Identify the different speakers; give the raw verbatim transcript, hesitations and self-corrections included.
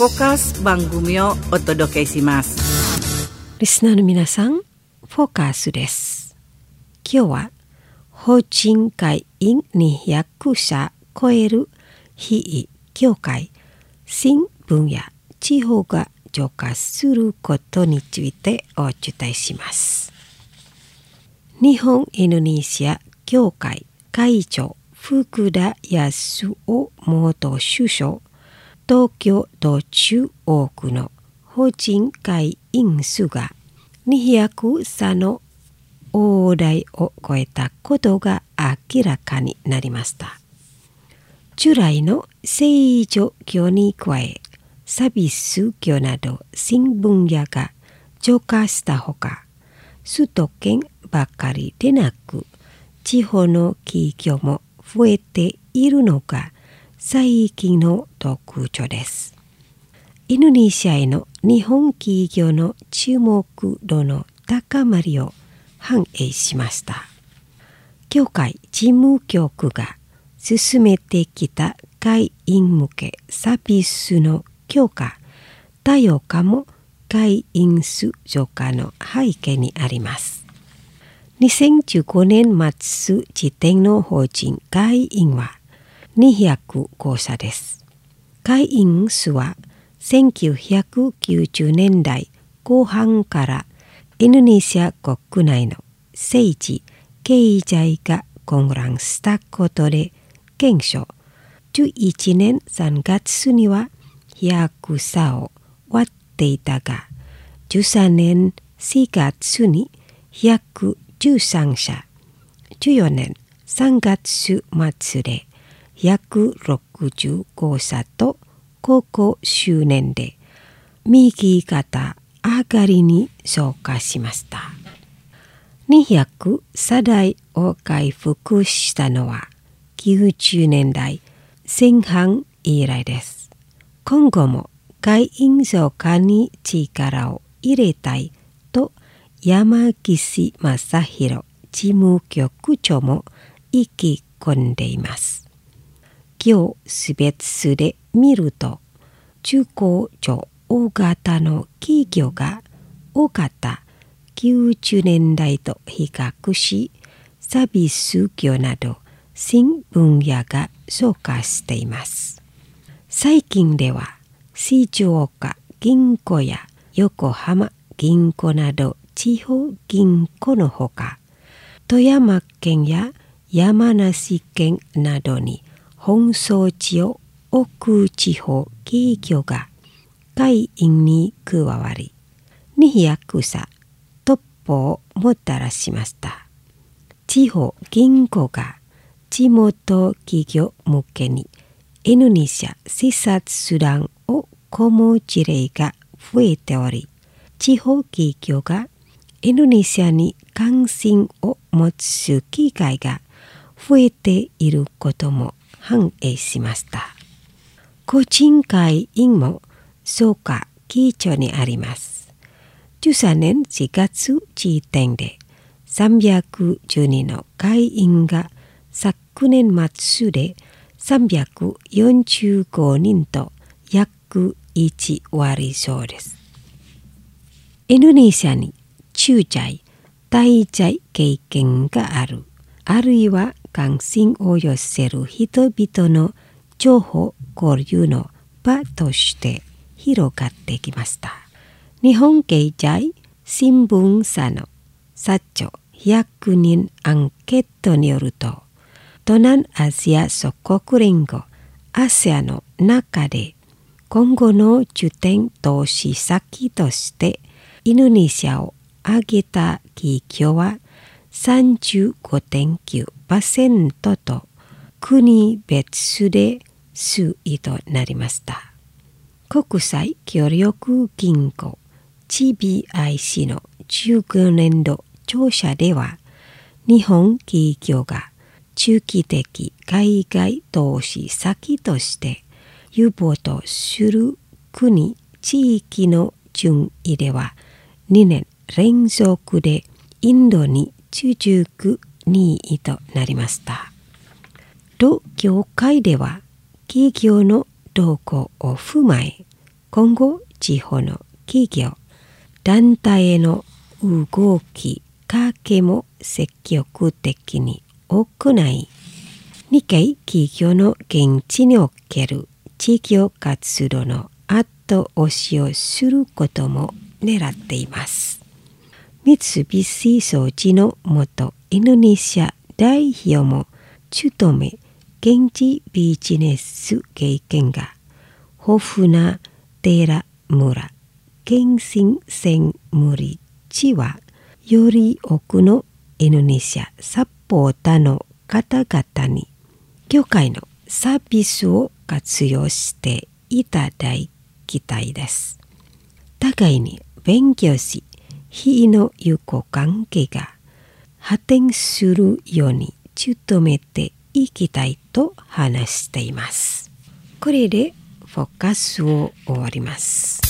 Speaker 1: フォーカス番組をお届けします。
Speaker 2: リスナーの皆さん、フォーカスです。今日は法人会員にひゃく社超える非教会新分野地方が増加することについてお伝えします。日本インドネシア協会会長福田康夫元首相、東京都中央区の法人会員数がにひゃく社の大台を超えたことが明らかになりました。従来の聖女教に加え、サービス業など新分野が増加したほか、首都圏ばかりでなく、地方の企業も増えているのが最近の特徴です。インドネシアへの日本企業の注目度の高まりを反映しました。協会事務局が進めてきた会員向けサービスの強化、多様化も会員数増加の背景にあります。にせんじゅうごねん末時点の法人会員はにひゃくご社です。会員数はせんきゅうひゃくきゅうじゅうねんだいこう半からインドネシア国内の政治・経済が混乱したことで減少。じゅういちねんさんがつにはひゃく社を割っていたが、じゅうさんねんしがつにひゃくじゅうさん社、じゅうよねんさんがつ末でひゃくろくじゅうご社とここ数年で右肩上がりに増加しました。にひゃく社台を回復したのはきゅうじゅうねんだい前半以来です。今後も会員増加に力を入れたいと山岸正弘事務局長も意気込んでいます。今日スベツで見ると、中高上大型の企業が多かったきゅうじゅうねんだいと比較し、サービス業など新分野が増加しています。最近では静岡銀行や横浜銀行など地方銀行のほか、富山県や山梨県などに本装置を置く地方企業が会員に加わり、にひゃく社突破をもたらしました。地方銀行が地元企業向けにインドネシア視察手段を込む事例が増えており、地方企業がインドネシアに関心を持つ機会が増えていることも反映しました。個人会員も増加基調にあります。じゅうさんねんしがつ時点でさんびゃくじゅうにの会員が昨年末でさんびゃくよんじゅうごにんと約いちわりそうです。インドネシアに駐在、滞在経験がある、あるいは関心を寄せる人々の情報交流の場として広がってきました。日本経済新聞社の社長ひゃくにんアンケートによると、東南アジア諸国連合 アセアン の中で今後の重点投資先としてインドネシアを挙げた企業は さんじゅうごてんきゅうパーセント と国別で数位となりました。国際協力銀行 シービーアイシー のじゅうごねん度調査では、日本企業が中期的海外投資先として有望とする国・地域の順位ではにねん連続でインドに続くにいとなりました。同業界では企業の動向を踏まえ、 今後地方の企業、団体への動きかけも積極的に行い、日系企業の現地における地域活動の後押しをすることも狙っています。三菱商事の元インドネシア代表も務め、現地ビジネス経験が豊富な寺村健信専務理事は、より多くのインドネシアサポーターの方々に教会のサービスを活用していただきたいです。互いに勉強し、日々の友好関係が発展するように努めていきたいと話しています。これでフォーカスを終わります。